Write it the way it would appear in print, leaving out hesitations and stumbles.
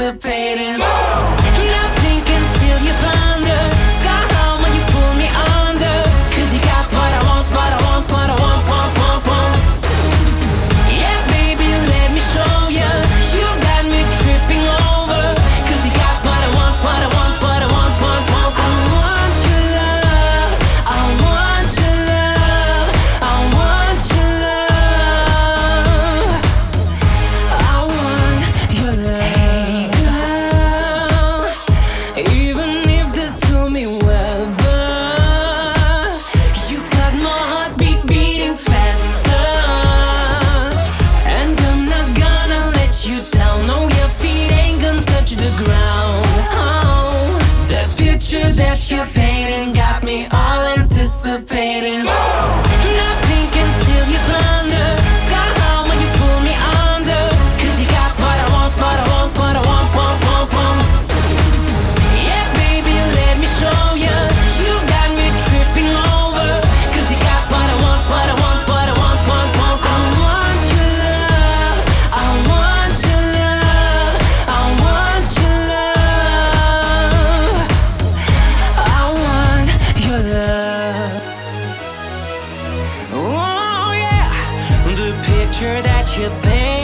anticipating. Nothing can steal your thunder. Sky high when you pull me under. 'Cause you got what I want, what I want, what I want, want, want, want. Yeah, baby, let me show ya. You got me tripping over. 'Cause you got what I want, what I want, what I want, want, want. I want your love. I want your love. I want your love. I want your love. Hey girl, even if there's stormy weather, you got my heartbeat beating faster. And I'm not gonna let you down. No, your feet ain't gonna touch the ground. Oh, the picture that you're painting got me all anticipating. Nothing can steal your thunder. Sky high when you pull me under. 'Cause you got what I want, what I want, what I want, want, want, want. Yeah, baby, let me show ya. You got me tripping over. 'Cause you got what I want, what I want, what I want, want, want. I want your love. I want your love. I want your love. I want your love. Oh yeah, the picture that you paint